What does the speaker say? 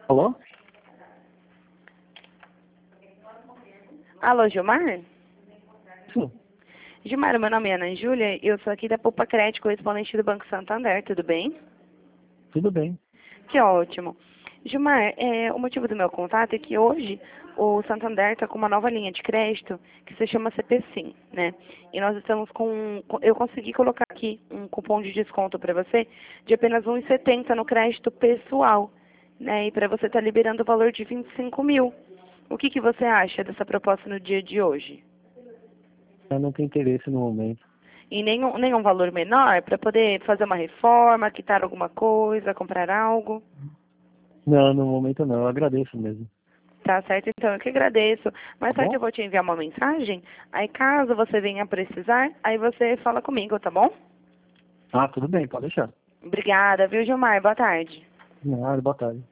Alô? Alô, Gilmar? Sim, Gilmar, meu nome é Ana Júlia, eu sou aqui da Poupa Crédito, correspondente do Banco Santander, tudo bem? tudo bem. Que ótimo. Gilmar, o motivo do meu contato é que hoje o Santander está com uma nova linha de crédito que se chama CPSIM, né? E nós estamos eu consegui colocar aqui um cupom de desconto para você de apenas R$ 1,70 no crédito pessoal, né? E para você estar liberando o valor de 25 mil. O que você acha dessa proposta no dia de hoje? Eu não tenho interesse no momento. E nenhum valor menor para poder fazer uma reforma, quitar alguma coisa, comprar algo? Não, no momento não. Eu agradeço mesmo. Tá certo? Então eu que agradeço. Tá Mais tarde bom? eu vou te enviar uma mensagem. Aí caso você venha precisar, aí você fala comigo, tá bom? Ah, tudo bem, pode deixar. Obrigada, viu, Gilmar? Boa tarde. Nada, boa tarde.